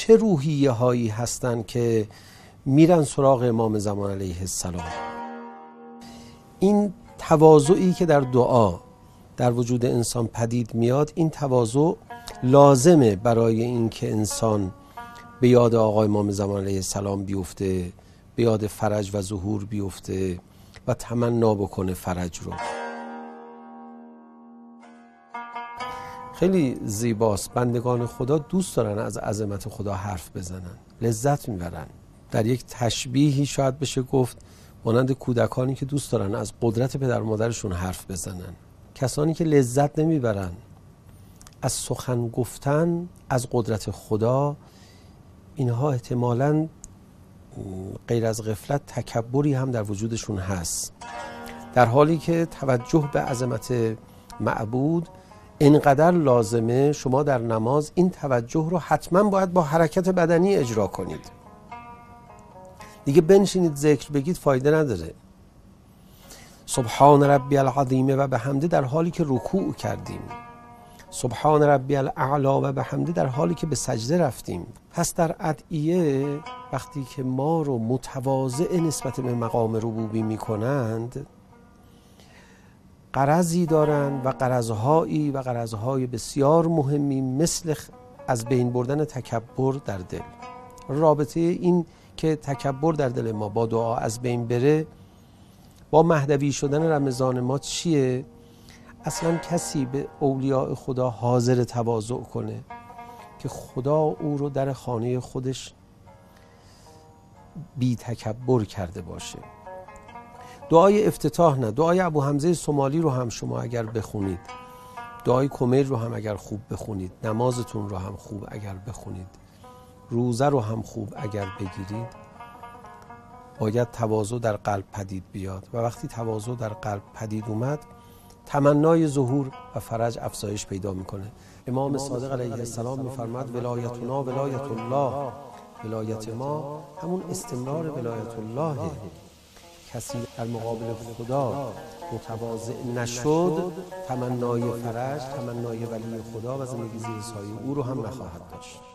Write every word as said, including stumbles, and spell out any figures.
چه روحیه هایی هستن که میرن سراغ امام زمان علیه السلام؟ این تواضعی که در دعا در وجود انسان پدید میاد، این تواضع لازمه برای اینکه انسان به یاد آقا امام زمان علیه السلام بیفته، به یاد فرج و ظهور بیفته و تمنا بکنه فرج رو. خیلی زیباست، بندگان خدا دوست دارن از عظمت خدا حرف بزنن، لذت میبرن. در یک تشبیهی شاید بشه گفت مانند کودکانی که دوست دارن از قدرت پدر و مادرشون حرف بزنن. کسانی که لذت نمیبرن از سخن گفتن از قدرت خدا، اینها احتمالاً غیر از غفلت تکبری هم در وجودشون هست، در حالی که توجه به عظمت معبود اینقدر لازمه. شما در نماز این توجه رو حتما باید با حرکت بدنی اجرا کنید. دیگه بنشینید ذکر بگید فایده نداره. سبحان ربی العظیم و بحمده در حالی که رکوع کردیم، سبحان ربی الاعلی و بحمده در حالی که به سجده رفتیم. پس در ادعیه وقتی که ما رو متواضع نسبت به مقام ربوبی می کنند، غرضی دارند و غرضهایی و غرضهای بسیار مهمی مثل از بین بردن تکبر در دل. رابطه این که تکبر در دل ما با دعا از بین بره با مهدوی شدن رمضان ما چیه؟ اصلا کسی به اولیاء خدا حاضر تواضع کنه که خدا او رو در خانه خودش بی تکبر کرده باشه. دعای افتتاح نه، دعای ابو حمزه سومالی رو هم شما اگر بخونید، دعای کمیل رو هم اگر خوب بخونید، نمازتون رو هم خوب اگر بخونید، روزه رو هم خوب اگر بگیرید، باید تواضع در قلب پدید بیاد و وقتی تواضع در قلب پدید اومد، تمنای ظهور و فرج افزایش پیدا میکنه. امام صادق علیه السلام میفرماد ولایتنا ولایت الله، ولایت ما همون استمرار ولایت الله. کسی در مقابل خدا متواضع نشد، تمنای فرج، تمنای ولی خدا و زندگی زیر سایه او رو هم نخواهد داشت.